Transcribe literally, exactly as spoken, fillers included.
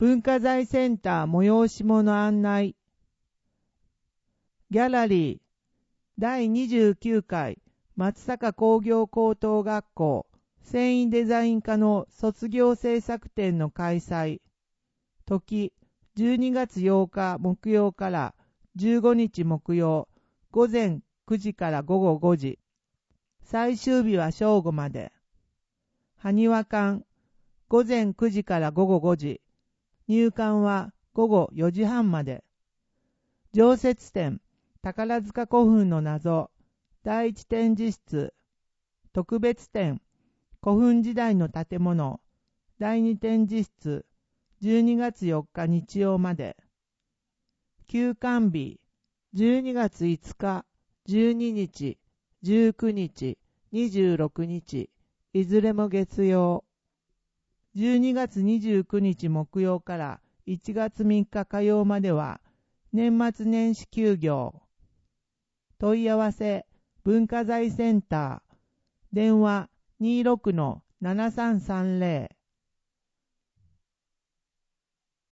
文化財センター催し物案内。ギャラリーだいにじゅうきゅうかい松阪工業高等学校繊維デザイン科の卒業制作展の開催。時じゅうにがつようか木曜からじゅうごにち木曜午前くじから午後ごじ。最終日は正午まで。埴輪館午前くじから午後ごじ。入館は午後よじはんまで。常設展宝塚古墳の謎だいいち展示室。特別展古墳時代の建物だいに展示室じゅうにがつよっか日曜まで。休館日じゅうにがついつか、じゅうににち、じゅうくにち、にじゅうろくにち、いずれも月曜。じゅうにがつにじゅうくにち木曜からいちがつみっか火曜までは年末年始休業。問い合わせ文化財センター電話 にじゅうろくのななさんさんぜろ